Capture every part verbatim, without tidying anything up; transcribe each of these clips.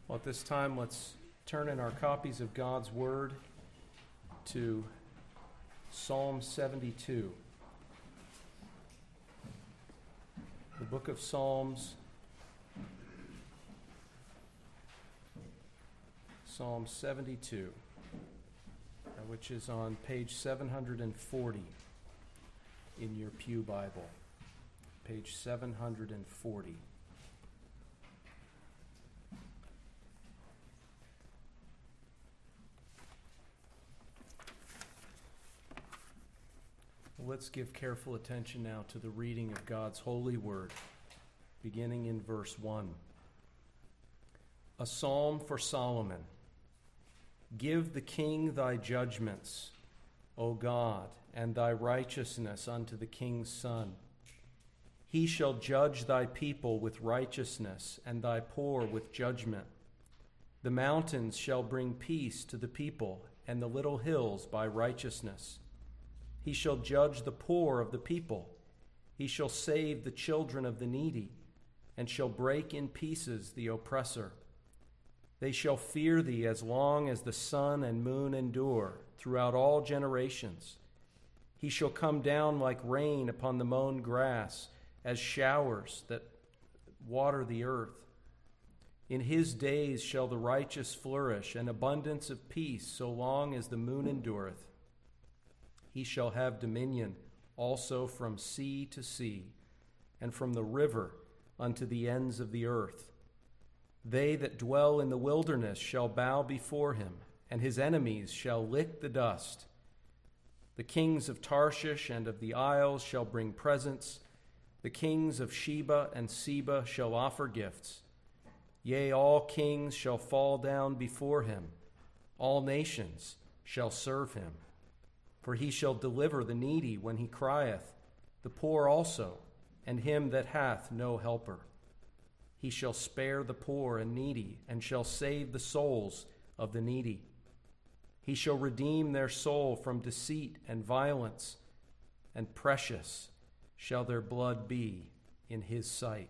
Well, at this time, let's turn in our copies of God's Word to Psalm seventy-two. The book of Psalms, Psalm seventy-two, which is on page seven hundred forty in your Pew Bible. Page seven hundred forty. Let's give careful attention now to the reading of God's holy word, beginning in verse one. A psalm for Solomon. Give the king thy judgments, O God, and thy righteousness unto the king's son. He shall judge thy people with righteousness, and thy poor with judgment. The mountains shall bring peace to the people, and the little hills by righteousness. He shall judge the poor of the people. He shall save the children of the needy, and shall break in pieces the oppressor. They shall fear thee as long as the sun and moon endure, throughout all generations. He shall come down like rain upon the mown grass, as showers that water the earth. In his days shall the righteous flourish, and abundance of peace, so long as the moon endureth. He shall have dominion also from sea to sea, and from the river unto the ends of the earth. They that dwell in the wilderness shall bow before him, and his enemies shall lick the dust. The kings of Tarshish and of the isles shall bring presents. The kings of Sheba and Seba shall offer gifts. Yea, all kings shall fall down before him. All nations shall serve him. For he shall deliver the needy when he crieth, the poor also, and him that hath no helper. He shall spare the poor and needy, and shall save the souls of the needy. He shall redeem their soul from deceit and violence, and precious shall their blood be in his sight.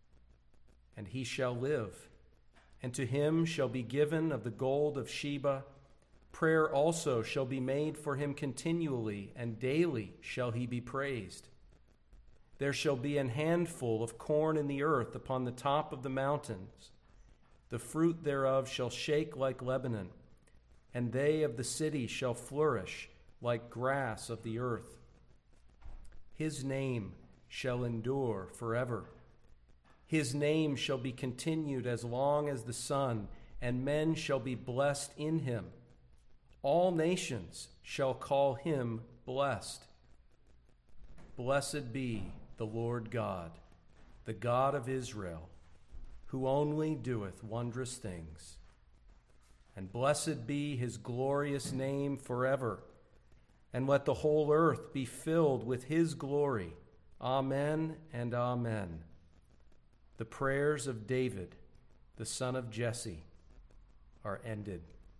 And he shall live, and to him shall be given of the gold of Sheba. Prayer also shall be made for him continually, and daily shall he be praised. There shall be an handful of corn in the earth upon the top of the mountains. The fruit thereof shall shake like Lebanon, and they of the city shall flourish like grass of the earth. His name shall endure forever. His name shall be continued as long as the sun, and men shall be blessed in him. All nations shall call him blessed. Blessed be the Lord God, the God of Israel, who only doeth wondrous things. And blessed be his glorious name forever. And let the whole earth be filled with his glory. Amen and amen. The prayers of David, the son of Jesse, are ended.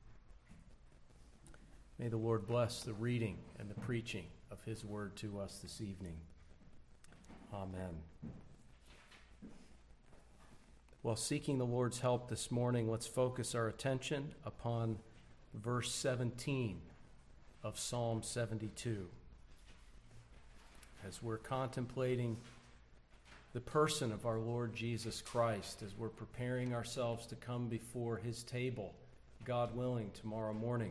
May the Lord bless the reading and the preaching of his word to us this evening. Amen. While seeking the Lord's help this morning, let's focus our attention upon verse seventeen of Psalm seventy-two. As we're contemplating the person of our Lord Jesus Christ, as we're preparing ourselves to come before his table, God willing, tomorrow morning.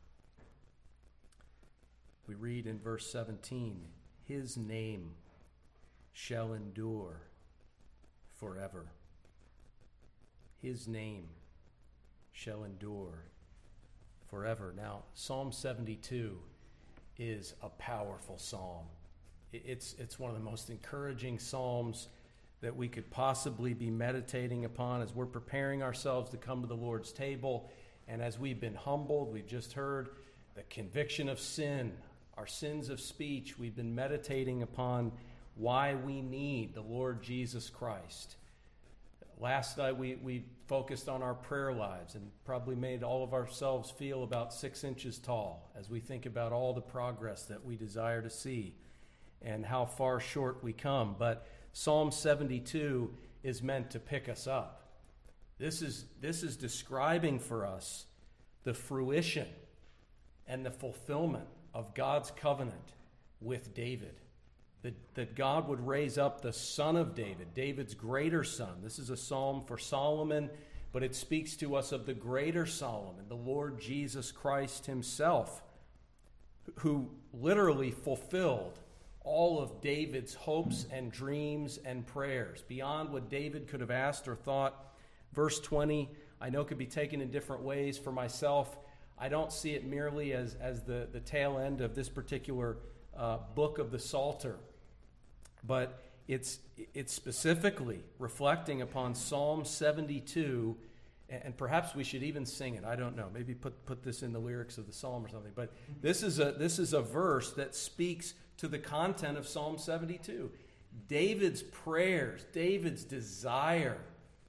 We read in verse seventeen, his name shall endure forever. His name shall endure forever. Now, Psalm seventy-two is a powerful psalm. It's, it's one of the most encouraging psalms that we could possibly be meditating upon as we're preparing ourselves to come to the Lord's table. And as we've been humbled, we've just heard the conviction of sin, our sins of speech. We've been meditating upon why we need the Lord Jesus Christ. Last night we, we focused on our prayer lives and probably made all of ourselves feel about six inches tall as we think about all the progress that we desire to see and how far short we come. But Psalm seventy-two is meant to pick us up. This is, this is describing for us the fruition and the fulfillment of God's covenant with David. That, that God would raise up the son of David, David's greater son. This is a psalm for Solomon, but it speaks to us of the greater Solomon, the Lord Jesus Christ himself, who literally fulfilled all of David's hopes and dreams and prayers, beyond what David could have asked or thought. Verse twenty, I know could be taken in different ways. For myself, I don't see it merely as, as the, the tail end of this particular uh, book of the Psalter, but it's, it's specifically reflecting upon Psalm seventy-two, and perhaps we should even sing it. I don't know. Maybe put, put this in the lyrics of the psalm or something. But this is a, this is a verse that speaks to the content of Psalm seventy-two. David's prayers, David's desire,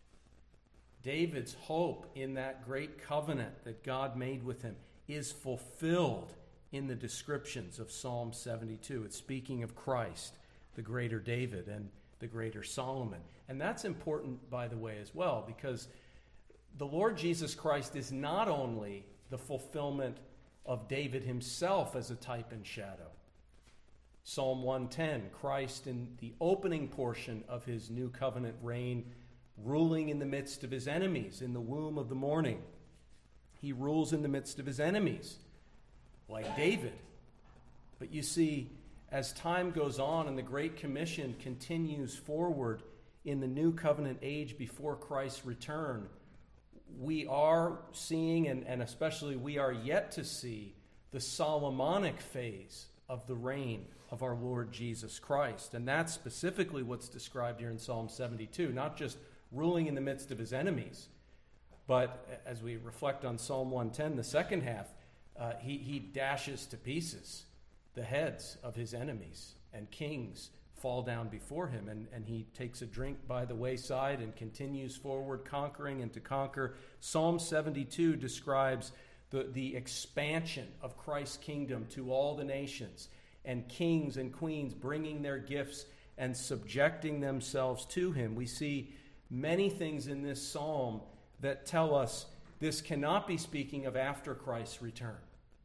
David's hope in that great covenant that God made with him is fulfilled in the descriptions of Psalm seventy-two. It's speaking of Christ, the greater David and the greater Solomon. And that's important, by the way, as well, because the Lord Jesus Christ is not only the fulfillment of David himself as a type and shadow. Psalm one ten, Christ in the opening portion of his new covenant reign, ruling in the midst of his enemies in the womb of the morning. He rules in the midst of his enemies, like David. But you see, as time goes on and the Great Commission continues forward in the new covenant age before Christ's return, we are seeing, and, and especially we are yet to see, the Solomonic phase of the reign of our Lord Jesus Christ. And that's specifically what's described here in Psalm seventy-two, not just ruling in the midst of his enemies, but as we reflect on Psalm one ten, the second half, uh, he, he dashes to pieces the heads of his enemies, and kings fall down before him, and, and he takes a drink by the wayside and continues forward, conquering and to conquer. Psalm seventy-two describes the, the expansion of Christ's kingdom to all the nations, and kings and queens bringing their gifts and subjecting themselves to him. We see many things in this psalm that tell us this cannot be speaking of after Christ's return.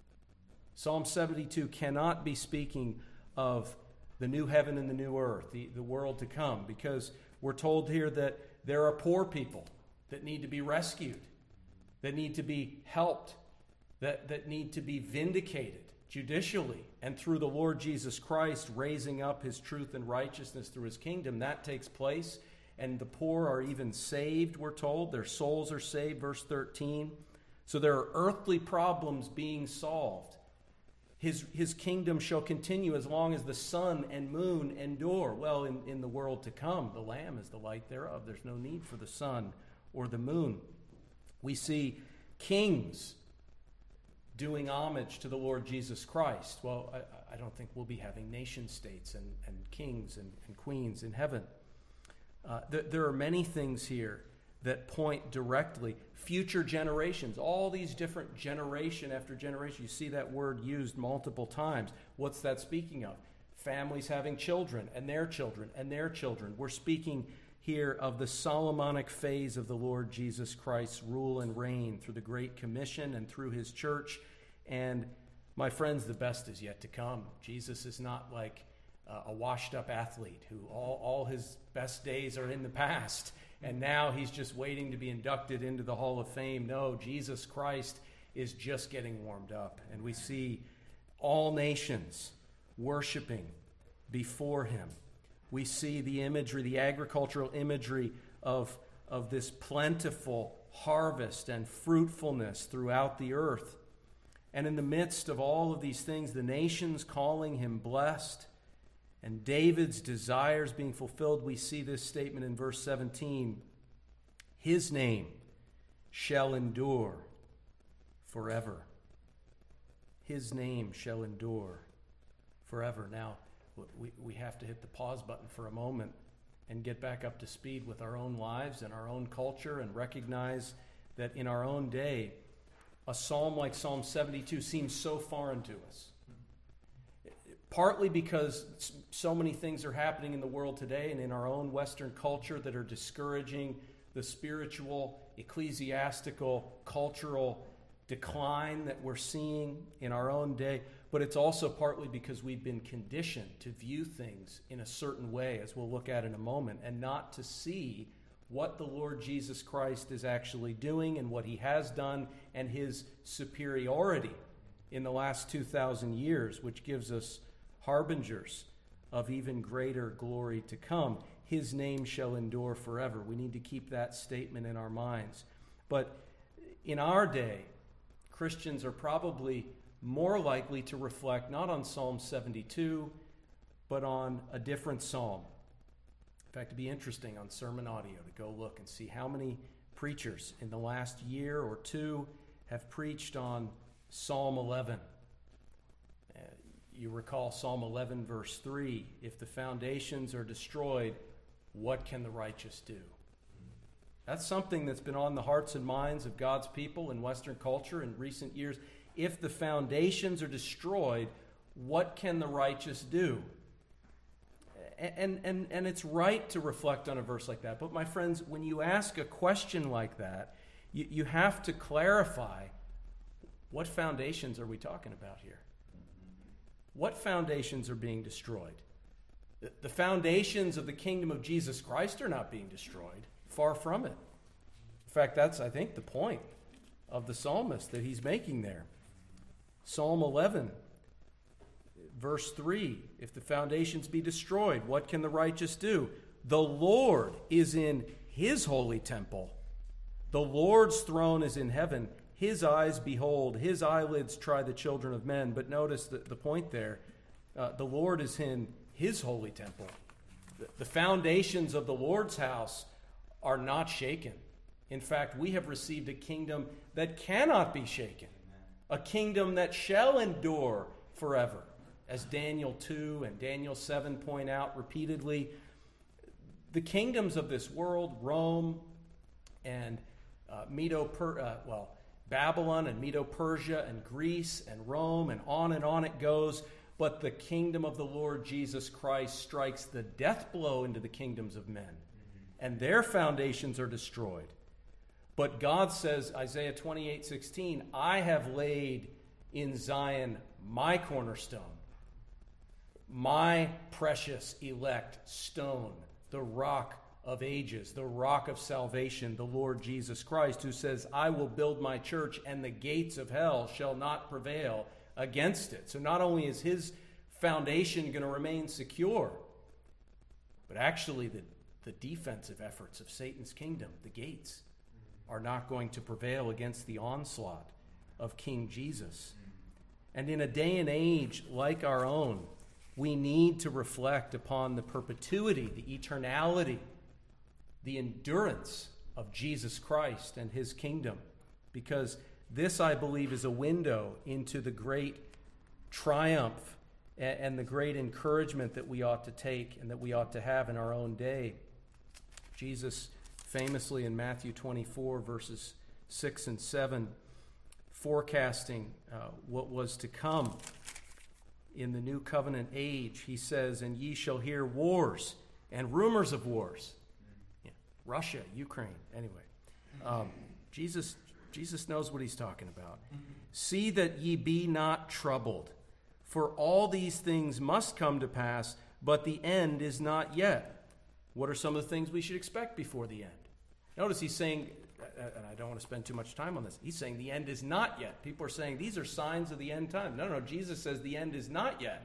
Psalm seventy-two cannot be speaking of the new heaven and the new earth, the, the world to come, because we're told here that there are poor people that need to be rescued, that need to be helped, that, that need to be vindicated judicially, and through the Lord Jesus Christ raising up his truth and righteousness through his kingdom. That takes place, and the poor are even saved, we're told. Their souls are saved, verse thirteen. So there are earthly problems being solved. His, his kingdom shall continue as long as the sun and moon endure. Well, in, in the world to come, the Lamb is the light thereof. There's no need for the sun or the moon. We see kings doing homage to the Lord Jesus Christ. Well, I, I don't think we'll be having nation states and, and kings and, and queens in heaven. Uh, th- there are many things here that point directly. Future generations, all these different generation after generation. You see that word used multiple times. What's that speaking of? Families having children and their children and their children. We're speaking here of the Solomonic phase of the Lord Jesus Christ's rule and reign through the Great Commission and through his church. And my friends, the best is yet to come. Jesus is not like uh, a washed-up athlete who all, all his best days are in the past, and now he's just waiting to be inducted into the Hall of Fame. No, Jesus Christ is just getting warmed up. And we see all nations worshiping before him. We see the imagery, the agricultural imagery of, of this plentiful harvest and fruitfulness throughout the earth. And in the midst of all of these things, the nations calling him blessed, and David's desires being fulfilled, we see this statement in verse seventeen. His name shall endure forever. His name shall endure forever. Now, we, we have to hit the pause button for a moment and get back up to speed with our own lives and our own culture, and recognize that in our own day, a psalm like Psalm seventy-two seems so foreign to us. Partly because so many things are happening in the world today and in our own Western culture that are discouraging the spiritual ecclesiastical, cultural decline that we're seeing in our own day, but it's also partly because we've been conditioned to view things in a certain way, as we'll look at in a moment, and not to see what the Lord Jesus Christ is actually doing and what he has done and his superiority in the last two thousand years, which gives us harbingers of even greater glory to come. His name shall endure forever. We need to keep that statement in our minds. But in our day, Christians are probably more likely to reflect not on Psalm seventy-two, but on a different psalm. In fact, it'd be interesting on Sermon Audio to go look and see how many preachers in the last year or two have preached on Psalm eleven. Uh, you recall Psalm eleven, verse three, if the foundations are destroyed, what can the righteous do? That's something that's been on the hearts and minds of God's people in Western culture in recent years. If the foundations are destroyed, what can the righteous do? And, and, and it's right to reflect on a verse like that. But my friends, when you ask a question like that, you, you have to clarify, what foundations are we talking about here? What foundations are being destroyed? The, the foundations of the kingdom of Jesus Christ are not being destroyed. Far from it. In fact, that's, I think, the point of the psalmist that he's making there. Psalm eleven, verse three, if the foundations be destroyed, what can the righteous do? The Lord is in his holy temple. The Lord's throne is in heaven. His eyes behold, his eyelids try the children of men. But notice the, the point there. Uh, the Lord is in his holy temple. The, the foundations of the Lord's house are not shaken. In fact, we have received a kingdom that cannot be shaken. A kingdom that shall endure forever. As Daniel two and Daniel seven point out repeatedly, the kingdoms of this world, Rome and uh, Medo, per, uh, well, Babylon and Medo-Persia and Greece and Rome, and on and on it goes. But the kingdom of the Lord Jesus Christ strikes the death blow into the kingdoms of men, and their foundations are destroyed. But God says, Isaiah twenty-eight sixteen, I have laid in Zion my cornerstone, my precious elect stone, the rock of ages, the rock of salvation, the Lord Jesus Christ, who says, I will build my church, and the gates of hell shall not prevail against it. So not only is his foundation going to remain secure, but actually the, the defensive efforts of Satan's kingdom, the gates, are not going to prevail against the onslaught of King Jesus. And in a day and age like our own, we need to reflect upon the perpetuity, the eternality, the endurance of Jesus Christ and his kingdom, because this, I believe, is a window into the great triumph and the great encouragement that we ought to take and that we ought to have in our own day. Jesus famously in Matthew twenty-four, verses six and seven, forecasting uh, what was to come in the new covenant age, he says, and ye shall hear wars and rumors of wars. Yeah, Russia, Ukraine, anyway. Um, Jesus, Jesus knows what he's talking about. See that ye be not troubled, for all these things must come to pass, but the end is not yet. What are some of the things we should expect before the end? Notice he's saying, and I don't want to spend too much time on this, he's saying the end is not yet. People are saying these are signs of the end time. No, no, Jesus says the end is not yet.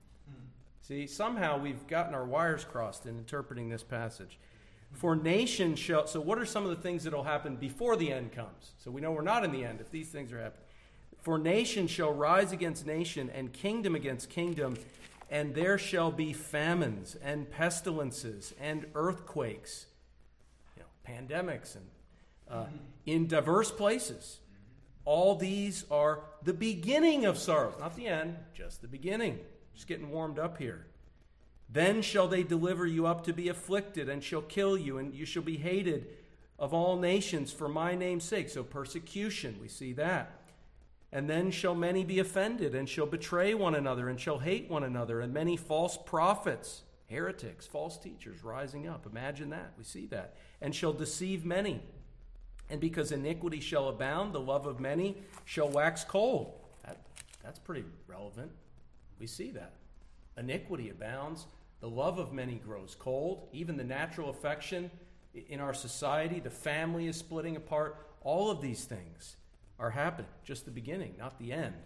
See, somehow we've gotten our wires crossed in interpreting this passage. For nation shall, so what are some of the things that will happen before the end comes? So we know we're not in the end if these things are happening. For nation shall rise against nation, and kingdom against kingdom, and there shall be famines and pestilences and earthquakes, you know, pandemics, and uh, in diverse places. All these are the beginning of sorrows, not the end, just the beginning. Just getting warmed up here. Then shall they deliver you up to be afflicted, and shall kill you, and you shall be hated of all nations for my name's sake. So persecution, we see that. And then shall many be offended, and shall betray one another, and shall hate one another, and many false prophets, heretics, false teachers rising up. Imagine that. We see that. And shall deceive many. And because iniquity shall abound, the love of many shall wax cold. That, that's pretty relevant. We see that. Iniquity abounds, the love of many grows cold. Even the natural affection in our society, the family is splitting apart. All of these things are happening. Just the beginning, not the end.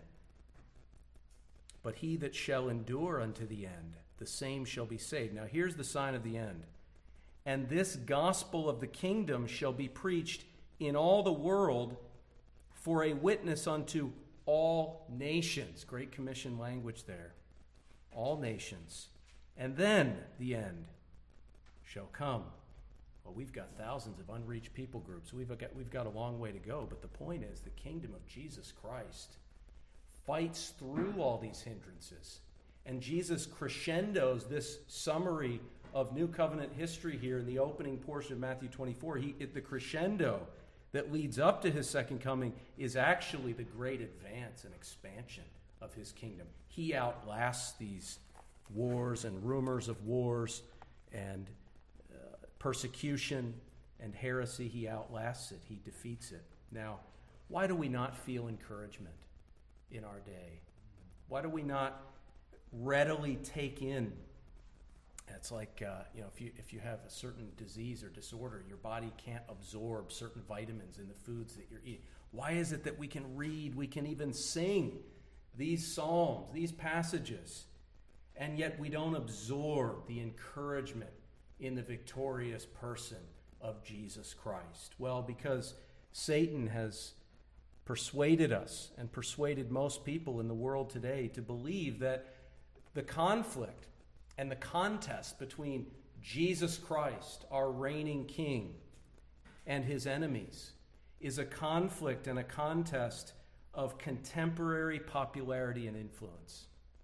But he that shall endure unto the end, the same shall be saved. Now here's the sign of the end. And this gospel of the kingdom shall be preached in all the world for a witness unto all nations. Great Commission language there. All nations. And then the end shall come. Well, we've got thousands of unreached people groups. We've got, we've got a long way to go. But the point is, the kingdom of Jesus Christ fights through all these hindrances. And Jesus crescendos this summary of New Covenant history here in the opening portion of Matthew twenty-four. He, it, the crescendo that leads up to his second coming is actually the great advance and expansion of his kingdom. He outlasts these wars and rumors of wars and uh, persecution and heresy. He outlasts it. He defeats it. Now, why do we not feel encouragement in our day? Why do we not readily take in? It's like, uh, you know, if you if you have a certain disease or disorder, your body can't absorb certain vitamins in the foods that you're eating. Why is it that we can read, we can even sing these psalms, these passages, and yet we don't absorb the encouragement in the victorious person of Jesus Christ? Well, because Satan has persuaded us and persuaded most people in the world today to believe that the conflict and the contest between Jesus Christ, our reigning king, and his enemies is a conflict and a contest of contemporary popularity and influence.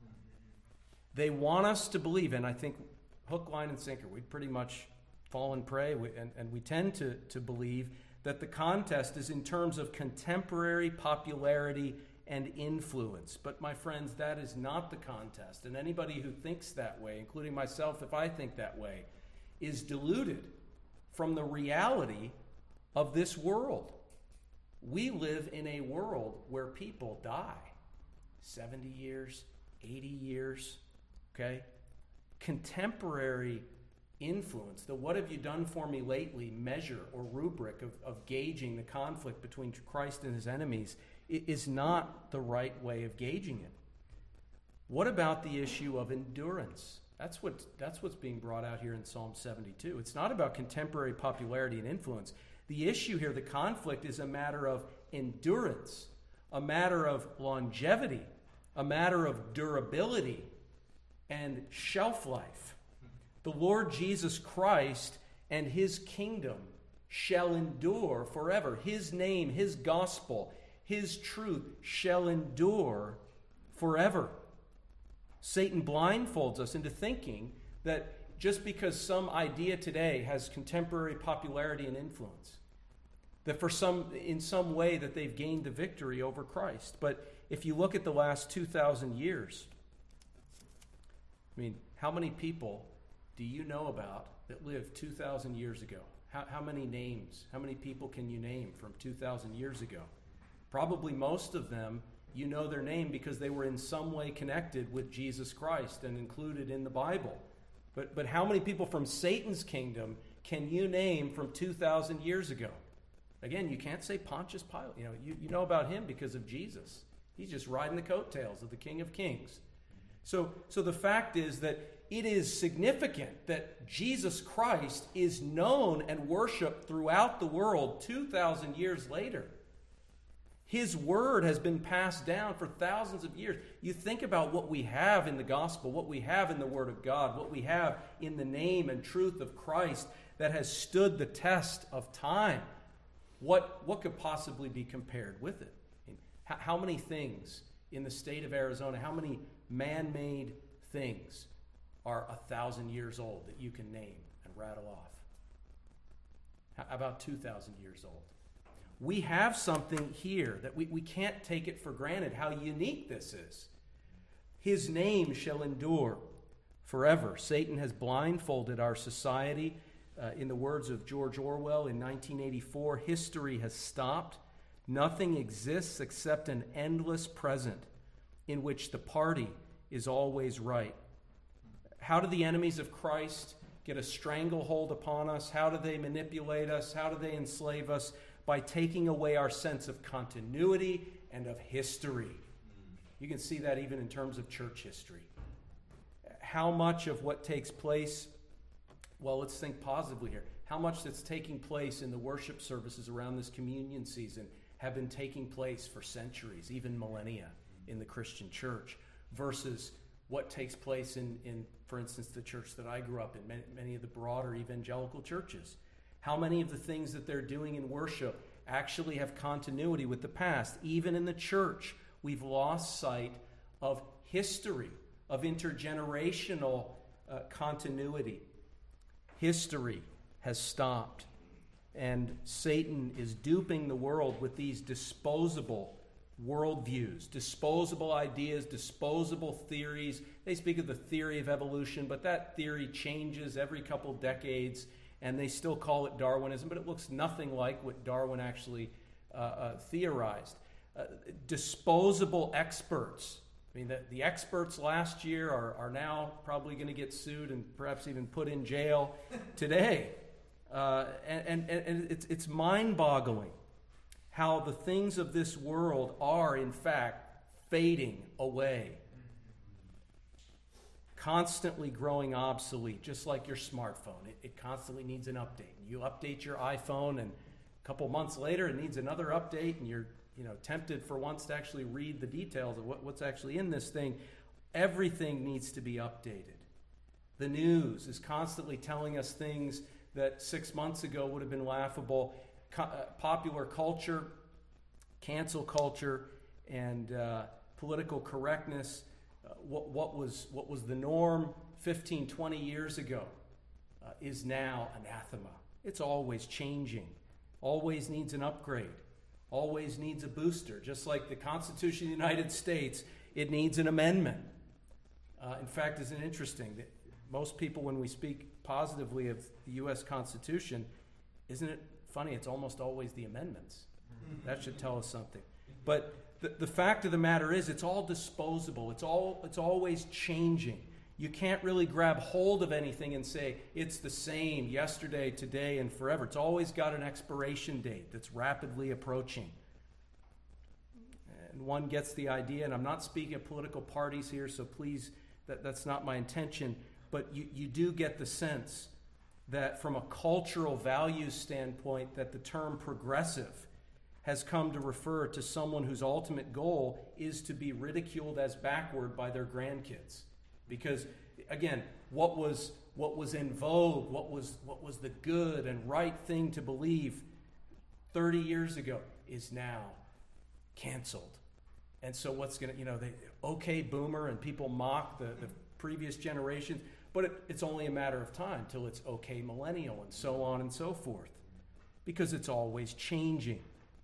They want us to believe, and I think hook, line, and sinker, we pretty much fall and prey, and, and we tend to, to believe that the contest is in terms of contemporary popularity and influence. But my friends, that is not the contest. And anybody who thinks that way, including myself if I think that way, is deluded from the reality of this world. We live in a world where people die. seventy years, eighty years, okay? Contemporary influence, the what have you done for me lately measure or rubric of, of gauging the conflict between Christ and his enemies is not the right way of gauging it. What about the issue of endurance? That's what that's what's being brought out here in Psalm seventy-two. It's not about contemporary popularity and influence. The issue here, the conflict, is a matter of endurance, a matter of longevity, a matter of durability and shelf life. The Lord Jesus Christ and his kingdom shall endure forever. His name, his gospel, his truth shall endure forever. Satan blindfolds us into thinking that just because some idea today has contemporary popularity and influence, that for some, in some way that they've gained the victory over Christ. But if you look at the last two thousand years, I mean, how many people do you know about that lived two thousand years ago? How, how many names, how many people can you name from two thousand years ago? Probably most of them, you know their name because they were in some way connected with Jesus Christ and included in the Bible. But but how many people from Satan's kingdom can you name from two thousand years ago? Again, you can't say Pontius Pilate. You know, you, you know about him because of Jesus. He's just riding the coattails of the King of Kings. So, so the fact is that it is significant that Jesus Christ is known and worshiped throughout the world two thousand years later. His word has been passed down for thousands of years. You think about what we have in the gospel, what we have in the word of God, what we have in the name and truth of Christ that has stood the test of time. What, what could possibly be compared with it? I mean, how, how many things in the state of Arizona, how many man-made things are a thousand years old that you can name and rattle off? How about two thousand years old? We have something here that we, we can't take it for granted how unique this is. His name shall endure forever. Satan has blindfolded our society Uh, in the words of George Orwell in nineteen eighty-four, history has stopped. Nothing exists except an endless present in which the party is always right. How do the enemies of Christ get a stranglehold upon us? How do they manipulate us? How do they enslave us? By taking away our sense of continuity and of history. You can see that even in terms of church history. How much of what takes place, well, let's think positively here. How much that's taking place in the worship services around this communion season have been taking place for centuries, even millennia, in the Christian church, versus what takes place in, in for instance, the church that I grew up in, many, many of the broader evangelical churches. How many of the things that they're doing in worship actually have continuity with the past? Even in the church, we've lost sight of history, of intergenerational uh, continuity. History has stopped, and Satan is duping the world with these disposable worldviews, disposable ideas, disposable theories. They speak of the theory of evolution, but that theory changes every couple decades, and they still call it Darwinism, but it looks nothing like what Darwin actually uh, uh, theorized. Uh, disposable experts. I mean, the, the experts last year are, are now probably going to get sued and perhaps even put in jail today. Uh, and, and, and it's, it's mind-boggling how the things of this world are, in fact, fading away. Constantly growing obsolete, just like your smartphone. It, it constantly needs an update. You update your iPhone, and a couple months later, it needs another update, and you're you know, tempted for once to actually read the details of what, what's actually in this thing. Everything needs to be updated. The news is constantly telling us things that six months ago would have been laughable. Co- uh, popular culture, cancel culture, and uh, political correctness, uh, what, what was what was the norm fifteen, twenty years ago uh, is now anathema. It's always changing, always needs an upgrade. Always needs a booster. Just like the Constitution of the United States, it needs an amendment. Uh, in fact, isn't it interesting that most people, when we speak positively of the U S Constitution, isn't it funny? It's almost always the amendments. That should tell us something. But the, the fact of the matter is, it's all disposable. It's all it's always changing. You can't really grab hold of anything and say, it's the same yesterday, today, and forever. It's always got an expiration date that's rapidly approaching. And one gets the idea, and I'm not speaking of political parties here, so please, that, that's not my intention, but you, you do get the sense that from a cultural values standpoint, that the term progressive has come to refer to someone whose ultimate goal is to be ridiculed as backward by their grandkids. Because, again, what was what was in vogue, what was what was the good and right thing to believe thirty years ago is now canceled. And so what's going to, you know, they, okay, boomer, and people mock the, the previous generations, but it, it's only a matter of time till it's okay, millennial, and so on and so forth. Because it's always changing.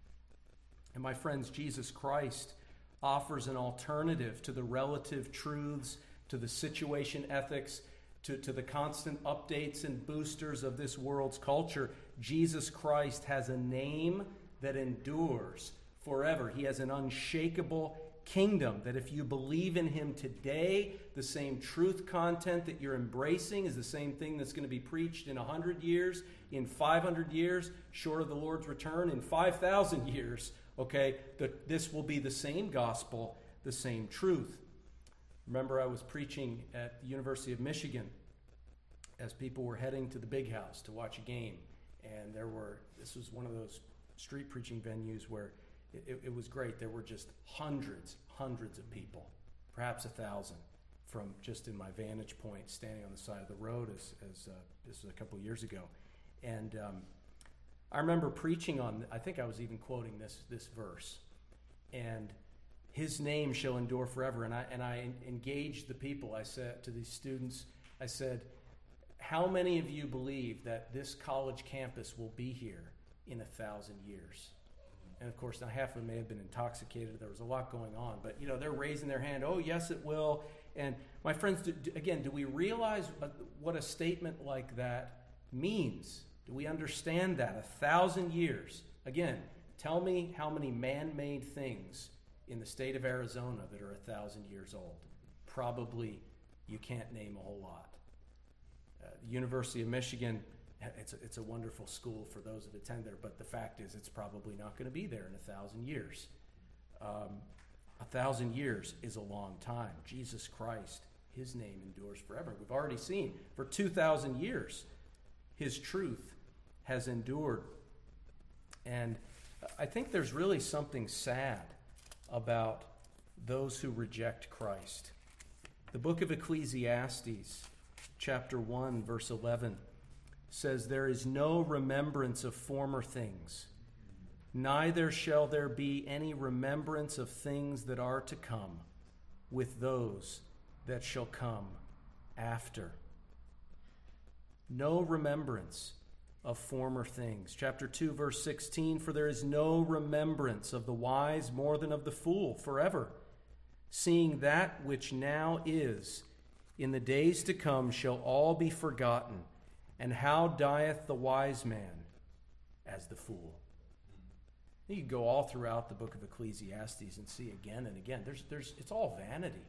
And my friends, Jesus Christ offers an alternative to the relative truths, to the situation ethics, to, to the constant updates and boosters of this world's culture. Jesus Christ has a name that endures forever. He has an unshakable kingdom that if you believe in him today, the same truth content that you're embracing is the same thing that's going to be preached in one hundred years, in five hundred years, short of the Lord's return, in five thousand years. Okay, the, this will be the same gospel, the same truth. Remember, I was preaching at the University of Michigan as people were heading to the Big House to watch a game. And there were, this was one of those street preaching venues where it, it, it was great. There were just hundreds, hundreds of people, perhaps a thousand, from just in my vantage point, standing on the side of the road as, as uh, this was a couple of years ago. And um, I remember preaching on, I think I was even quoting this this verse. And his name shall endure forever. And I and I engaged the people. I said to these students, I said, how many of you believe that this college campus will be here in a thousand years? And of course, now half of them may have been intoxicated. There was a lot going on. But, you know, they're raising their hand. Oh, yes, it will. And my friends, do, do, again, do we realize what a statement like that means. Do we understand that? A thousand years. Again, tell me how many man-made things in the state of Arizona that are a thousand years old. Probably you can't name a whole lot. Uh, the University of Michigan, it's a, it's a wonderful school for those that attend there, but the fact is it's probably not going to be there in a thousand years. Um, a thousand years is a long time. Jesus Christ, his name endures forever. We've already seen for two thousand years, his truth has endured. And I think there's really something sad about those who reject Christ. The book of Ecclesiastes, chapter one, verse eleven, says, "There is no remembrance of former things, neither shall there be any remembrance of things that are to come with those that shall come after." No remembrance of former things. Chapter two, verse sixteen, "For there is no remembrance of the wise more than of the fool forever, seeing that which now is, in the days to come shall all be forgotten. And how dieth the wise man as the fool?" You can go all throughout the book of Ecclesiastes and see again and again. There's, there's, it's all vanity.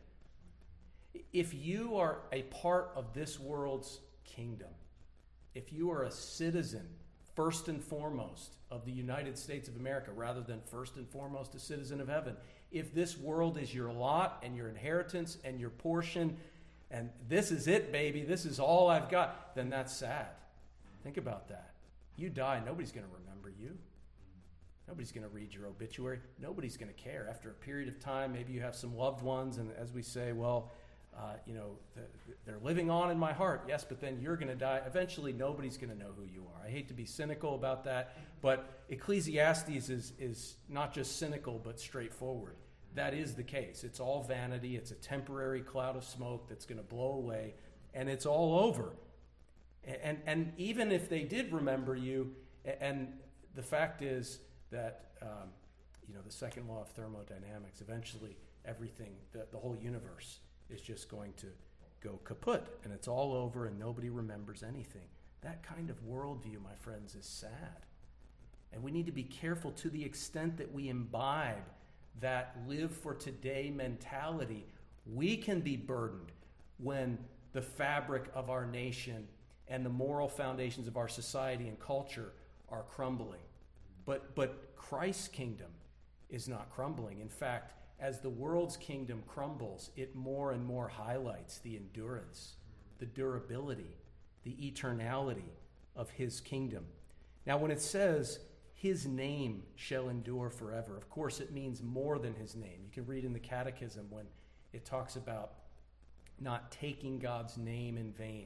If you are a part of this world's kingdom, if you are a citizen, first and foremost, of the United States of America, rather than first and foremost a citizen of heaven, if this world is your lot and your inheritance and your portion, and this is it, baby, this is all I've got, then that's sad. Think about that. You die, nobody's going to remember you. Nobody's going to read your obituary. Nobody's going to care. After a period of time, maybe you have some loved ones, and as we say, well, uh, you know, the, they're living on in my heart. Yes, but then you're going to die. Eventually, nobody's going to know who you are. I hate to be cynical about that, but Ecclesiastes is, is not just cynical, but straightforward. That is the case. It's all vanity. It's a temporary cloud of smoke that's going to blow away, and it's all over. And, and even if they did remember you, and the fact is that, um, you know, the second law of thermodynamics, eventually everything, the, the whole universe is just going to go kaput, and it's all over, and nobody remembers anything. That kind of worldview, my friends, is sad. And we need to be careful to the extent that we imbibe that live for today mentality. We can be burdened when the fabric of our nation and the moral foundations of our society and culture are crumbling. But, but Christ's kingdom is not crumbling. In fact, as the world's kingdom crumbles, it more and more highlights the endurance, the durability, the eternality of his kingdom. Now, when it says, "His name shall endure forever," of course, it means more than his name. You can read in the Catechism when it talks about not taking God's name in vain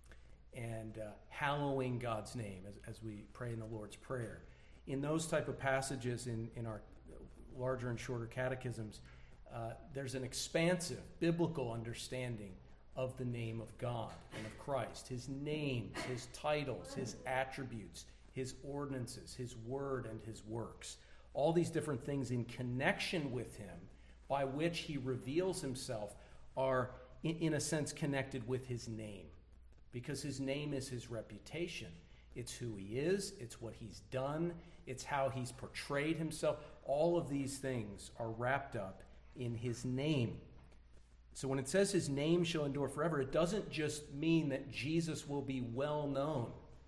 and uh, hallowing God's name as, as we pray in the Lord's Prayer. In those type of passages in, in our larger and shorter catechisms, uh, there's an expansive biblical understanding of the name of God and of Christ, his names, his titles, his attributes, his ordinances, his word, and his works. All these different things in connection with him by which he reveals himself are, in, in a sense, connected with his name, because his name is his reputation. It's who he is. It's what he's done. It's how he's portrayed himself. All of these things are wrapped up in his name. So when it says his name shall endure forever, it doesn't just mean that Jesus will be well known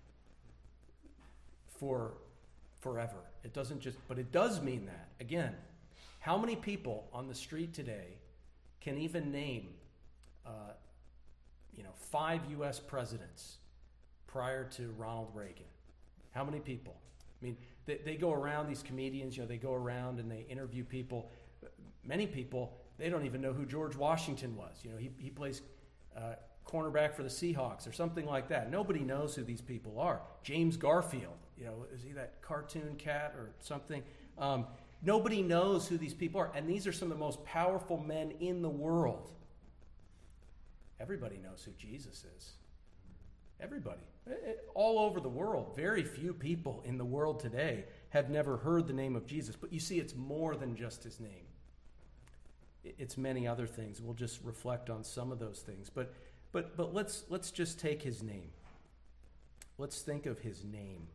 for forever. It doesn't just, but it does mean that. Again, how many people on the street today can even name, uh, you know, five U S presidents prior to Ronald Reagan? How many people? I mean, they, they go around, these comedians, you know, they go around and they interview people. Many people, they don't even know who George Washington was. You know, he, he plays uh, cornerback for the Seahawks or something like that. Nobody knows who these people are. James Garfield, you know, is he that cartoon cat or something? Um, nobody knows who these people are. And these are some of the most powerful men in the world. Everybody knows who Jesus is. Everybody. All over the world. Very few people in the world today have never heard the name of Jesus. But you see, it's more than just his name. It's many other things. We'll just reflect on some of those things. But but but let's let's just take his name. Let's think of his name.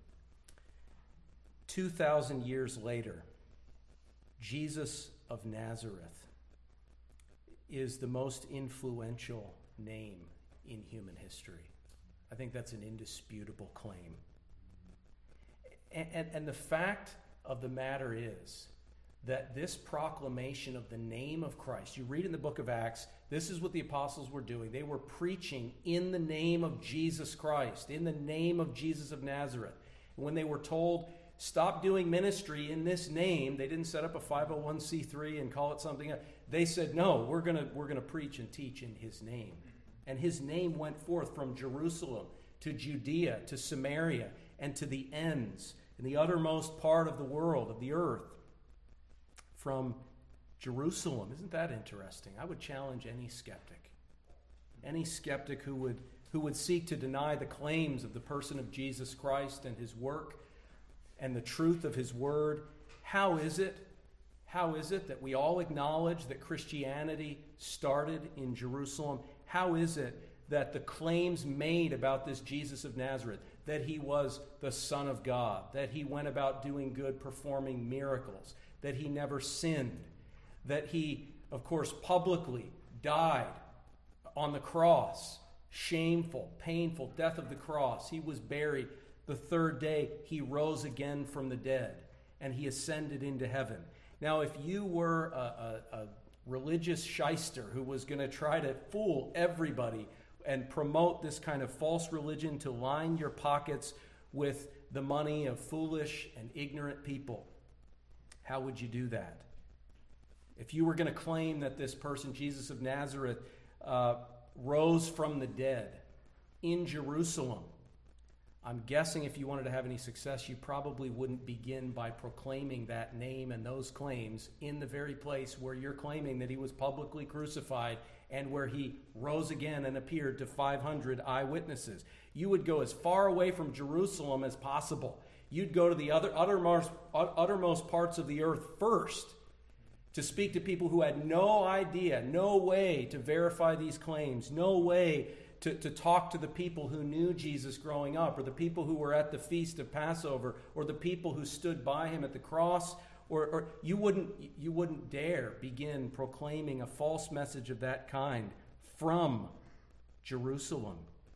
two thousand years later, Jesus of Nazareth is the most influential name in human history. I think that's an indisputable claim. And, and, and the fact of the matter is that this proclamation of the name of Christ, you read in the book of Acts, this is what the apostles were doing. They were preaching in the name of Jesus Christ, in the name of Jesus of Nazareth. And when they were told, stop doing ministry in this name, they didn't set up a five oh one c three and call it something else. They said, no, we're going to we're going to preach and teach in his name. And his name went forth from Jerusalem to Judea to Samaria and to the ends, in the uttermost part of the world, of the earth. From Jerusalem. Isn't that interesting? I would challenge any skeptic. Any skeptic who would who would seek to deny the claims of the person of Jesus Christ and his work and the truth of his word. How is it? How is it that we all acknowledge that Christianity started in Jerusalem? How is it that the claims made about this Jesus of Nazareth, that he was the Son of God, that he went about doing good, performing miracles, that he never sinned, that he, of course, publicly died on the cross, shameful, painful death of the cross. He was buried. The third day, he rose again from the dead, and he ascended into heaven. Now, if you were a, a, a religious shyster who was going to try to fool everybody and promote this kind of false religion to line your pockets with the money of foolish and ignorant people, how would you do that? If you were going to claim that this person, Jesus of Nazareth, uh, rose from the dead in Jerusalem, I'm guessing if you wanted to have any success, you probably wouldn't begin by proclaiming that name and those claims in the very place where you're claiming that he was publicly crucified and where he rose again and appeared to five hundred eyewitnesses. You would go as far away from Jerusalem as possible. You'd go to the other uttermost, uttermost parts of the earth first to speak to people who had no idea, no way to verify these claims, no way to, to talk to the people who knew Jesus growing up, or the people who were at the feast of Passover, or the people who stood by him at the cross, or, or you wouldn't you wouldn't dare begin proclaiming a false message of that kind from Jerusalem.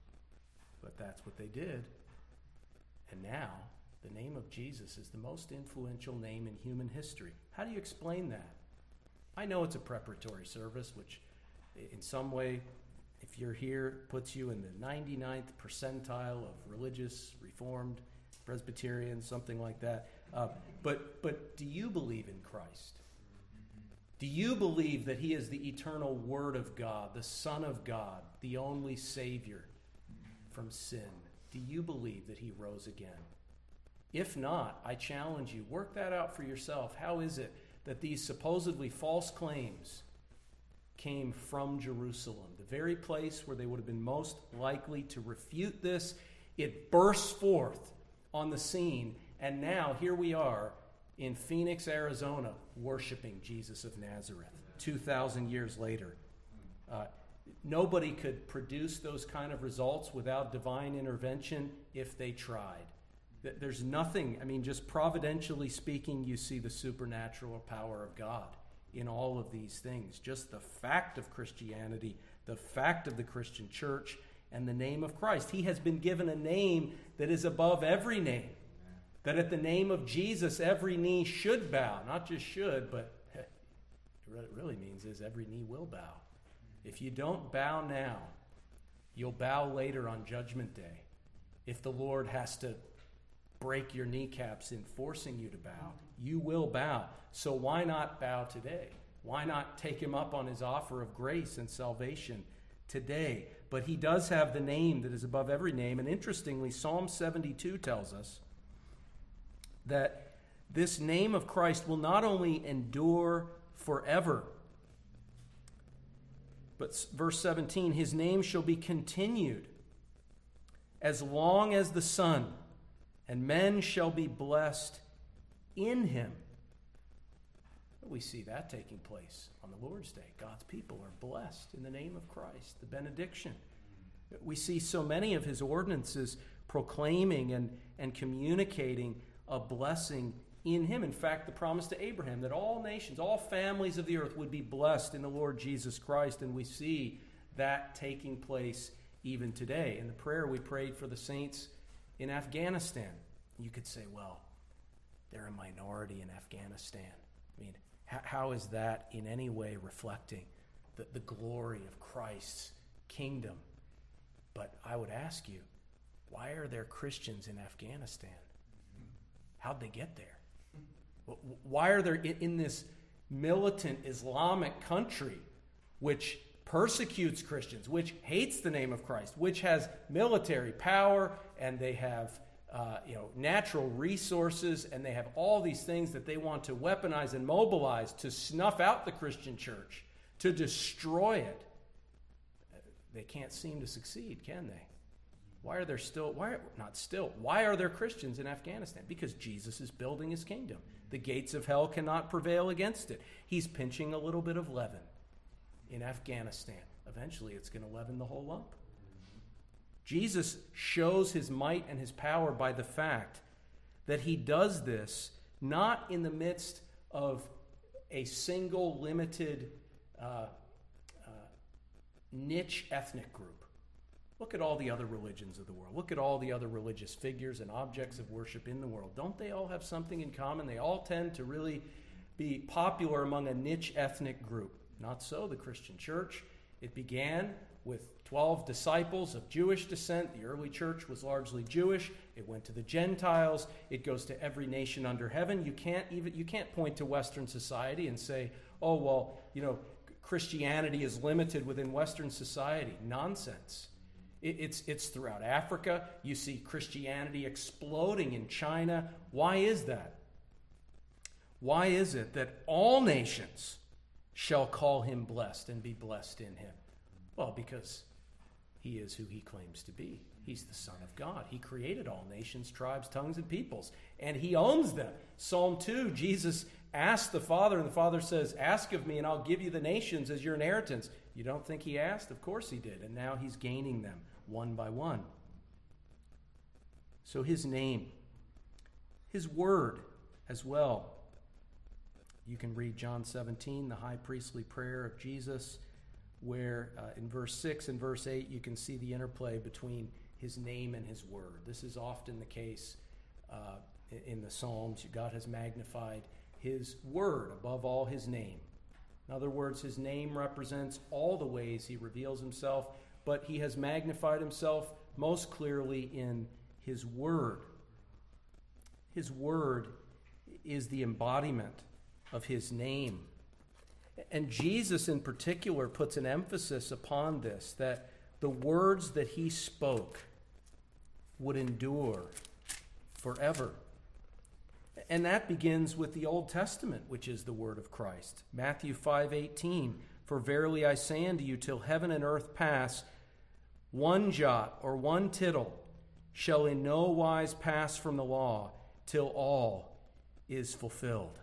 But that's what they did. And now, the name of Jesus is the most influential name in human history. How do you explain that? I know it's a preparatory service, which in some way, if you're here, puts you in the ninety-ninth percentile of religious, Reformed, Presbyterian, something like that. Uh, but but do you believe in Christ? Do you believe that he is the eternal Word of God, the Son of God, the only Savior from sin? Do you believe that he rose again? If not, I challenge you, work that out for yourself. How is it that these supposedly false claims came from Jerusalem, the very place where they would have been most likely to refute this? It bursts forth on the scene, and now here we are in Phoenix, Arizona, worshiping Jesus of Nazareth two thousand years later. Uh, nobody could produce those kind of results without divine intervention if they tried. There's nothing, I mean, just providentially speaking, you see the supernatural power of God in all of these things. Just the fact of Christianity, the fact of the Christian church, and the name of Christ. He has been given a name that is above every name. That at the name of Jesus, every knee should bow. Not just should, but what it really means is every knee will bow. If you don't bow now, you'll bow later on Judgment Day. If the Lord has to break your kneecaps in forcing you to bow, you will bow. So why not bow today? Why not take him up on his offer of grace and salvation today? But he does have the name that is above every name. And interestingly, Psalm seventy-two tells us that this name of Christ will not only endure forever, but verse seventeen, his name shall be continued as long as the sun, and men shall be blessed in him. We see that taking place on the Lord's Day. God's people are blessed in the name of Christ, the benediction. We see so many of his ordinances proclaiming and, and communicating a blessing in him. In fact, the promise to Abraham that all nations, all families of the earth would be blessed in the Lord Jesus Christ, and we see that taking place even today. In the prayer we prayed for the saints in Afghanistan, you could say, well, they're a minority in Afghanistan. I mean, how, how is that in any way reflecting the, the glory of Christ's kingdom? But I would ask you, why are there Christians in Afghanistan? How'd they get there? Why are there in this militant Islamic country which persecutes Christians, which hates the name of Christ, which has military power, and they have uh, you know natural resources, and they have all these things that they want to weaponize and mobilize to snuff out the Christian church, to destroy it? They can't seem to succeed, can they? Why are there still, why, not still, why are there Christians in Afghanistan? Because Jesus is building his kingdom. The gates of hell cannot prevail against it. He's pinching a little bit of leaven in Afghanistan. Eventually, it's going to leaven the whole lump. Jesus shows his might and his power by the fact that he does this not in the midst of a single limited uh, uh, niche ethnic group. Look at all the other religions of the world. Look at all the other religious figures and objects of worship in the world. Don't they all have something in common? They all tend to really be popular among a niche ethnic group. Not so the Christian church. It began with twelve disciples of Jewish descent. The early church was largely Jewish. It went to the Gentiles. It goes to every nation under heaven. You can't even you can't point to Western society and say, oh, well, you know, Christianity is limited within Western society. Nonsense. It's, it's throughout Africa. You see Christianity exploding in China. Why is that? Why is it that all nations shall call him blessed and be blessed in him? Well, because he is who he claims to be. He's the Son of God. He created all nations, tribes, tongues, and peoples, and he owns them. Psalm two, Jesus asked the Father, and the Father says, ask of me, and I'll give you the nations as your inheritance. You don't think he asked? Of course he did, and now he's gaining them one by one. So his name, his word as well. You can read John seventeen, the high priestly prayer of Jesus, where uh, in verse six and verse eight you can see the interplay between his name and his word. This is often the case uh, in the Psalms. God has magnified his word above all his name. In other words, his name represents all the ways he reveals himself, but he has magnified himself most clearly in his word. His word is the embodiment of his name. And Jesus in particular puts an emphasis upon this, that the words that he spoke would endure forever. And that begins with the Old Testament, which is the word of Christ. Matthew five eighteen, for verily I say unto you, till heaven and earth pass, one jot or one tittle shall in no wise pass from the law, till all is fulfilled.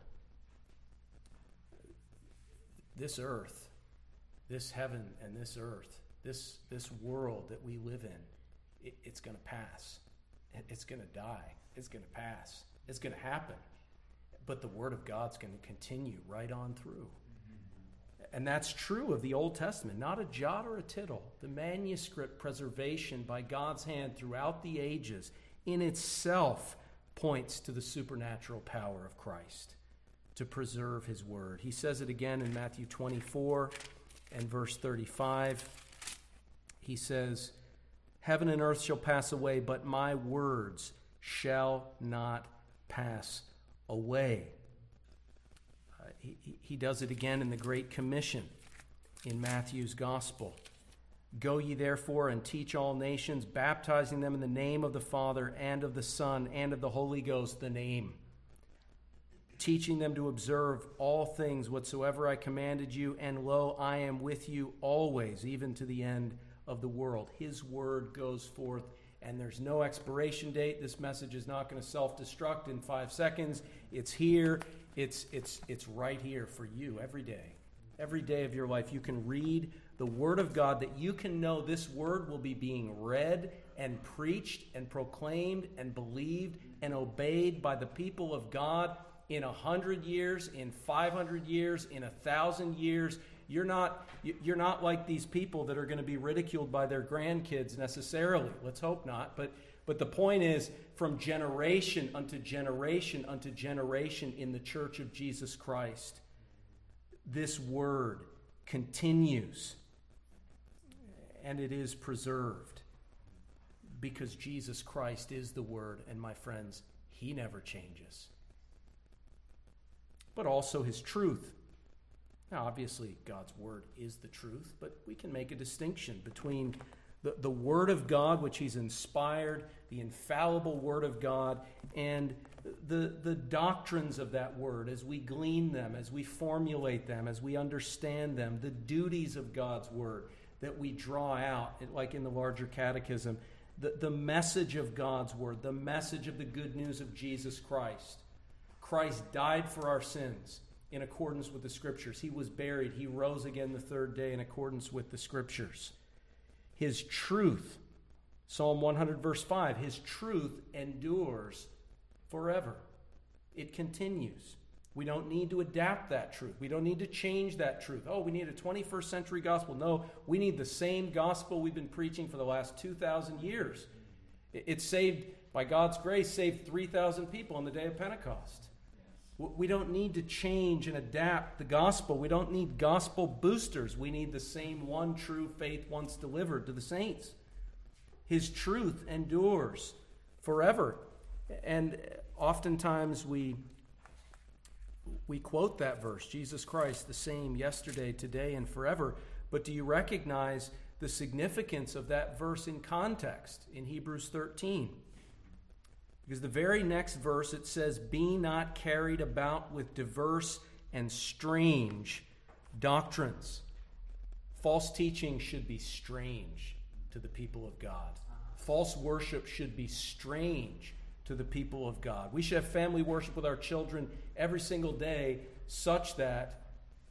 This earth, this heaven and this earth, this, this world that we live in, it, it's going to pass. It's going to die. It's going to pass. It's going to happen. But the Word of God's going to continue right on through. And that's true of the Old Testament. Not a jot or a tittle. The manuscript preservation by God's hand throughout the ages in itself points to the supernatural power of Christ to preserve his word. He says it again in Matthew twenty-four and verse thirty-five. He says, heaven and earth shall pass away, but my words shall not pass away. Uh, he, he does it again in the Great Commission in Matthew's Gospel. Go ye therefore and teach all nations, baptizing them in the name of the Father and of the Son and of the Holy Ghost, the name. Teaching them to observe all things whatsoever I commanded you, and lo, I am with you always, even to the end of the world. His word goes forth, and there's no expiration date. This message is not going to self-destruct in five seconds. It's here. It's, it's, it's right here for you every day. every day of your life, you can read the Word of God, that you can know this Word will be being read and preached and proclaimed and believed and obeyed by the people of God in a hundred years, in five hundred years, in a thousand years. You're not, you're not like these people that are going to be ridiculed by their grandkids necessarily. Let's hope not. But, but the point is, from generation unto generation unto generation in the Church of Jesus Christ, this Word continues, and it is preserved, because Jesus Christ is the Word, and my friends, He never changes. But also His truth. Now, obviously, God's Word is the truth, but we can make a distinction between the, the Word of God, which He's inspired, the infallible Word of God, and the, the doctrines of that Word as we glean them, as we formulate them, as we understand them, the duties of God's Word that we draw out, like in the larger catechism, the, the message of God's Word, the message of the good news of Jesus Christ. Christ died for our sins in accordance with the Scriptures. He was buried. He rose again the third day in accordance with the Scriptures. His truth, Psalm one hundred verse five, His truth endures forever. It continues. We don't need to adapt that truth. We don't need to change that truth. Oh, we need a twenty-first century gospel. No, we need the same gospel we've been preaching for the last two thousand years. It saved, by God's grace, saved three thousand people on the day of Pentecost. We don't need to change and adapt the gospel. We don't need gospel boosters. We need the same one true faith once delivered to the saints. His truth endures forever. And oftentimes we we quote that verse, Jesus Christ, the same yesterday, today, and forever. But do you recognize the significance of that verse in context in Hebrews thirteen? Because the very next verse, it says, "Be not carried about with diverse and strange doctrines." False teaching should be strange to the people of God. False worship should be strange to the people of God. We should have family worship with our children every single day, such that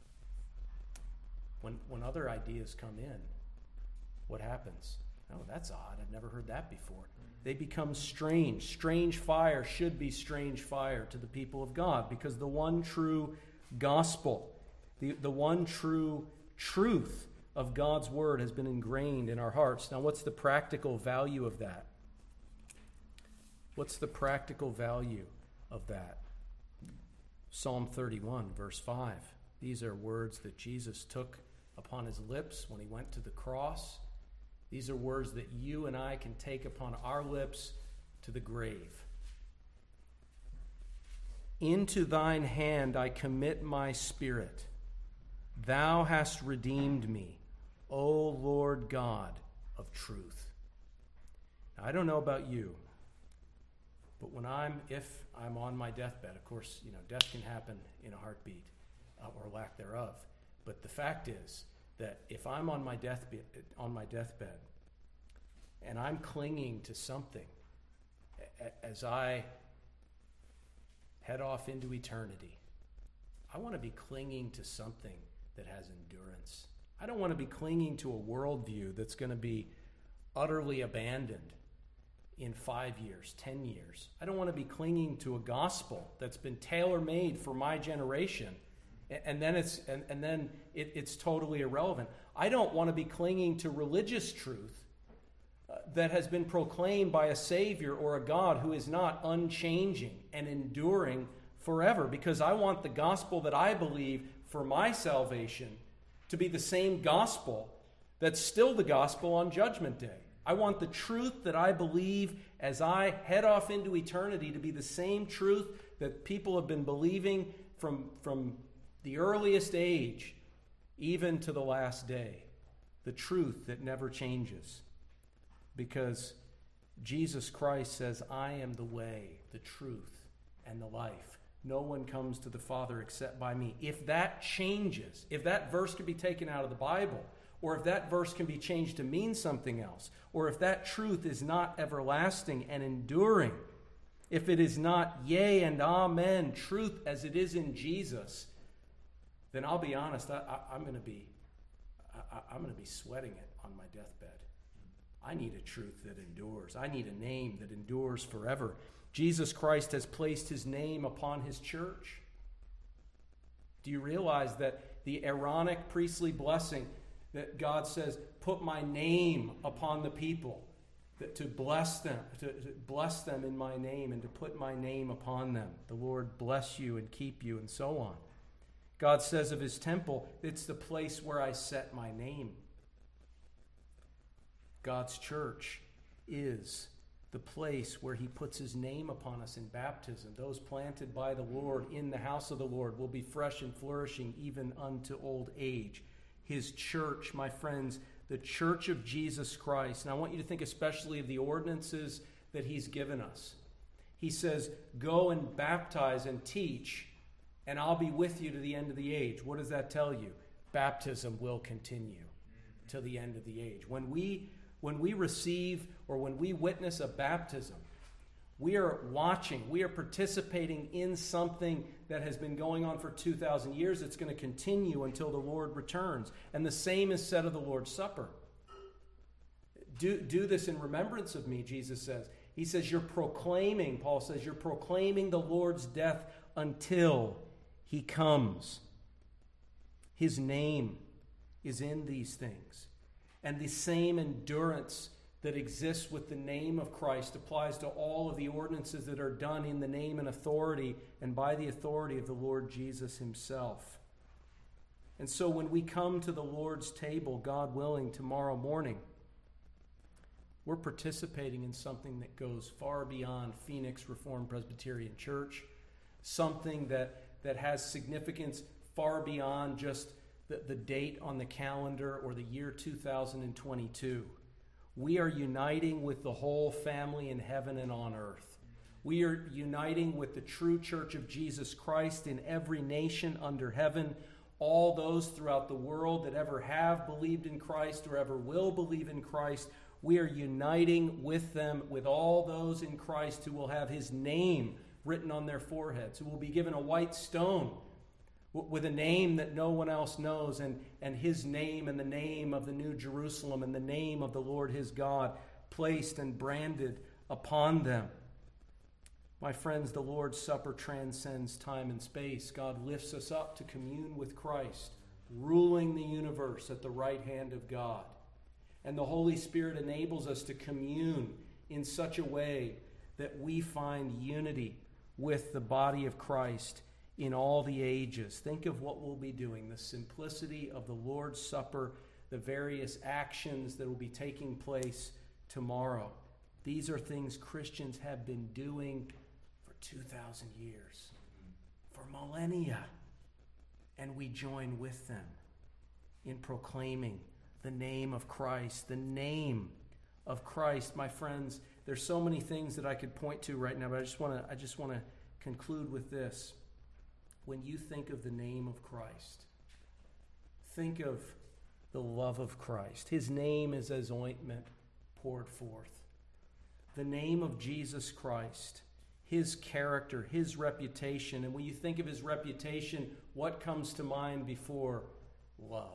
when, when other ideas come in, what happens? Oh, that's odd. I've never heard that before. They become strange. Strange fire should be strange fire to the people of God, because the one true gospel, the, the one true truth of God's Word has been ingrained in our hearts. Now, what's the practical value of that? What's the practical value of that? Psalm thirty-one, verse five. These are words that Jesus took upon His lips when He went to the cross. These are words that you and I can take upon our lips to the grave. "Into thine hand I commit my spirit. Thou hast redeemed me, O Lord God of truth." Now, I don't know about you, but when I'm, if I'm on my deathbed, of course, you know, death can happen in a heartbeat, uh, or lack thereof. But the fact is that if I'm on my deathbed, on my deathbed, and I'm clinging to something a- as I head off into eternity, I want to be clinging to something that has endurance. I don't want to be clinging to a worldview that's going to be utterly abandoned in five years, ten years. I don't want to be clinging to a gospel that's been tailor-made for my generation, and then it's and, and then it, it's totally irrelevant. I don't want to be clinging to religious truth uh, that has been proclaimed by a Savior or a God who is not unchanging and enduring forever, because I want the gospel that I believe for my salvation to be the same gospel that's still the gospel on Judgment Day. I want the truth that I believe as I head off into eternity to be the same truth that people have been believing from, from the earliest age, even to the last day. The truth that never changes. Because Jesus Christ says, "I am the way, the truth, and the life. No one comes to the Father except by me." If that changes, if that verse could be taken out of the Bible, or if that verse can be changed to mean something else, or if that truth is not everlasting and enduring, if it is not yea and amen truth as it is in Jesus, then I'll be honest, I, I, I'm going to be I, I'm going to be sweating it on my deathbed. I need a truth that endures. I need a name that endures forever. Jesus Christ has placed his name upon his church. Do you realize that the Aaronic priestly blessing that God says, put my name upon the people, that to bless them, to, to bless them in my name and to put my name upon them. The Lord bless you and keep you and so on. God says of his temple, it's the place where I set my name. God's church is the place where he puts his name upon us in baptism. Those planted by the Lord in the house of the Lord will be fresh and flourishing even unto old age. His church, my friends, the church of Jesus Christ. And I want you to think especially of the ordinances that he's given us. He says, go and baptize and teach, and I'll be with you to the end of the age. What does that tell you? Baptism will continue till the end of the age. When we When we receive or when we witness a baptism, we are watching, we are participating in something that has been going on for two thousand years. It's going to continue until the Lord returns. And the same is said of the Lord's Supper. Do, do this in remembrance of me, Jesus says. He says you're proclaiming, Paul says, you're proclaiming the Lord's death until he comes. His name is in these things. And the same endurance that exists with the name of Christ applies to all of the ordinances that are done in the name and authority and by the authority of the Lord Jesus himself. And so when we come to the Lord's table, God willing, tomorrow morning, we're participating in something that goes far beyond Phoenix Reformed Presbyterian Church, something that, that has significance far beyond just The, the date on the calendar or the year two thousand twenty-two. We are uniting with the whole family in heaven and on earth. We are uniting with the true church of Jesus Christ in every nation under heaven, all those throughout the world that ever have believed in Christ or ever will believe in Christ. We are uniting with them, with all those in Christ who will have his name written on their foreheads, who will be given a white stone with a name that no one else knows, and, and his name and the name of the New Jerusalem and the name of the Lord his God placed and branded upon them. My friends, the Lord's Supper transcends time and space. God lifts us up to commune with Christ, ruling the universe at the right hand of God. And the Holy Spirit enables us to commune in such a way that we find unity with the body of Christ in all the ages. Think of what we'll be doing, the simplicity of the Lord's Supper, the various actions that will be taking place tomorrow. These are things Christians have been doing for two thousand years, for millennia. And we join with them in proclaiming the name of Christ, the name of Christ. My friends, there's so many things that I could point to right now, but I just want to I just want to conclude with this. When you think of the name of Christ, think of the love of Christ. His name is as ointment poured forth. The name of Jesus Christ, his character, his reputation. And when you think of his reputation, what comes to mind before love?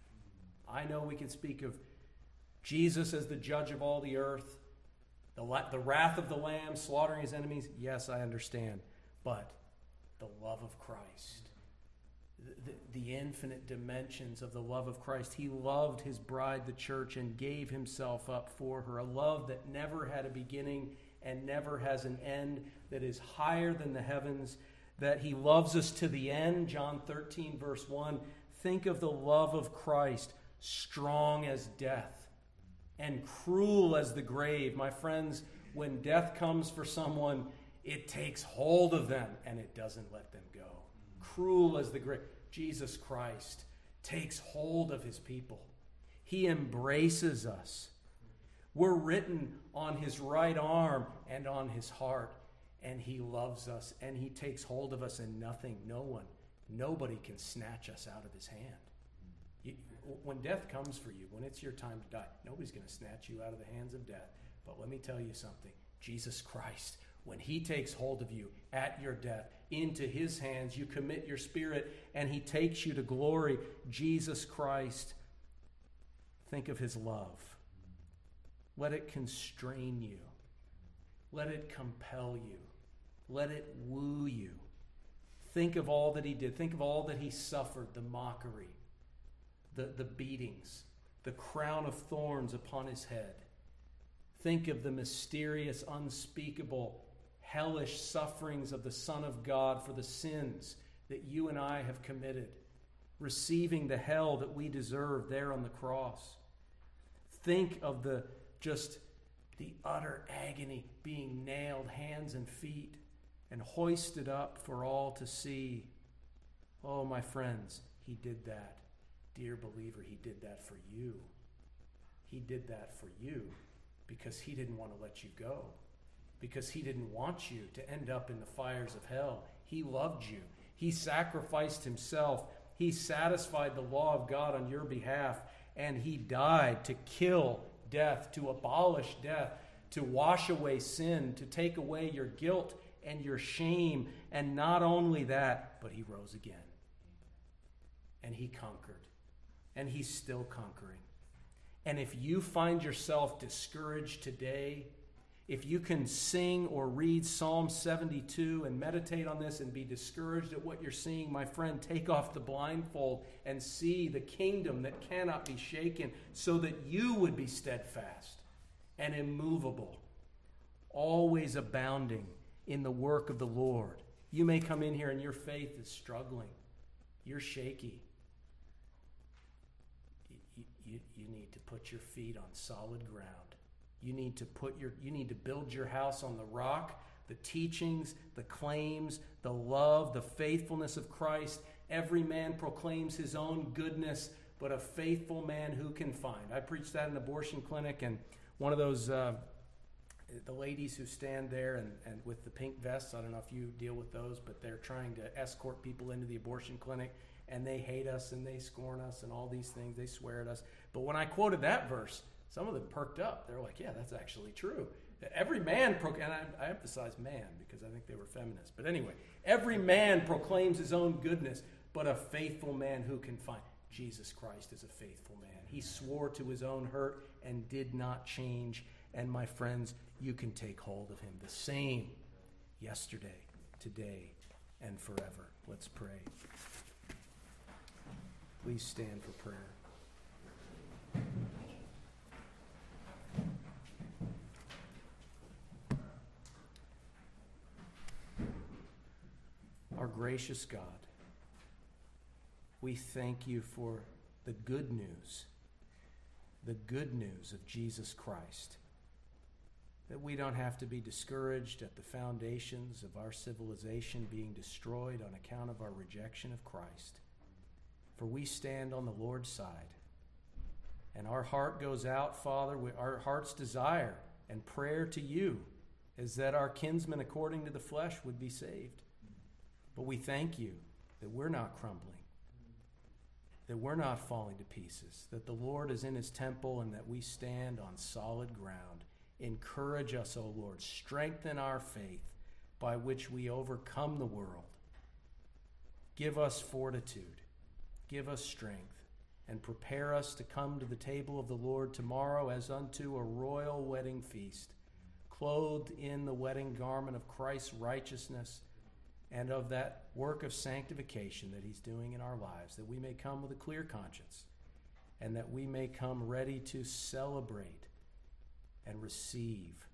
I know we can speak of Jesus as the judge of all the earth, the, the wrath of the Lamb, slaughtering his enemies. Yes, I understand. But the love of Christ, the, the, the infinite dimensions of the love of Christ. He loved his bride, the church, and gave himself up for her. A love that never had a beginning and never has an end, that is higher than the heavens, that he loves us to the end. John thirteen, verse one. Think of the love of Christ, strong as death and cruel as the grave. My friends, when death comes for someone, it takes hold of them and it doesn't let them go. Cruel as the grave. Jesus Christ takes hold of his people. He embraces us. We're written on his right arm and on his heart, and he loves us, and he takes hold of us, and nothing, no one, nobody can snatch us out of his hand. You, when death comes for you, when it's your time to die, nobody's going to snatch you out of the hands of death. But let me tell you something. Jesus Christ, when he takes hold of you at your death, into his hands. You commit your spirit, and he takes you to glory. Jesus Christ, think of his love. Let it constrain you. Let it compel you. Let it woo you. Think of all that he did. Think of all that he suffered, the mockery, the, the beatings, the crown of thorns upon his head. Think of the mysterious, unspeakable, hellish sufferings of the Son of God for the sins that you and I have committed, receiving the hell that we deserve there on the cross. Think of the just the utter agony, being nailed hands and feet and hoisted up for all to see. Oh, my friends, he did that. Dear believer, he did that for you. He did that for you because he didn't want to let you go, because he didn't want you to end up in the fires of hell. He loved you. He sacrificed himself. He satisfied the law of God on your behalf, and he died to kill death, to abolish death, to wash away sin, to take away your guilt and your shame. And not only that, but he rose again. And he conquered. And he's still conquering. And if you find yourself discouraged today, if you can sing or read Psalm seventy-two and meditate on this and be discouraged at what you're seeing, my friend, take off the blindfold and see the kingdom that cannot be shaken, so that you would be steadfast and immovable, always abounding in the work of the Lord. You may come in here and your faith is struggling. You're shaky. You, you, you need to put your feet on solid ground. You need to put your you need to build your house on the rock, the teachings, the claims, the love, the faithfulness of Christ. Every man proclaims his own goodness, but a faithful man who can find. I preached that in an abortion clinic, and one of those uh, the ladies who stand there and, and with the pink vests, I don't know if you deal with those, but they're trying to escort people into the abortion clinic, and they hate us and they scorn us and all these things. They swear at us. But when I quoted that verse, some of them perked up. They're like, yeah, that's actually true. Every man, pro- and I, I emphasize man because I think they were feminists. But anyway, every man proclaims his own goodness, but a faithful man who can find. Jesus Christ is a faithful man. He swore to his own hurt and did not change. And my friends, you can take hold of him. The same yesterday, today, and forever. Let's pray. Please stand for prayer. Our gracious God, we thank you for the good news, the good news of Jesus Christ, that we don't have to be discouraged at the foundations of our civilization being destroyed on account of our rejection of Christ. For we stand on the Lord's side, and our heart goes out, Father, our heart's desire and prayer to you is that our kinsmen according to the flesh would be saved. But we thank you that we're not crumbling, that we're not falling to pieces, that the Lord is in his temple and that we stand on solid ground. Encourage us, O Lord. Strengthen our faith by which we overcome the world. Give us fortitude. Give us strength. And prepare us to come to the table of the Lord tomorrow as unto a royal wedding feast, clothed in the wedding garment of Christ's righteousness and of that work of sanctification that he's doing in our lives, that we may come with a clear conscience and that we may come ready to celebrate and receive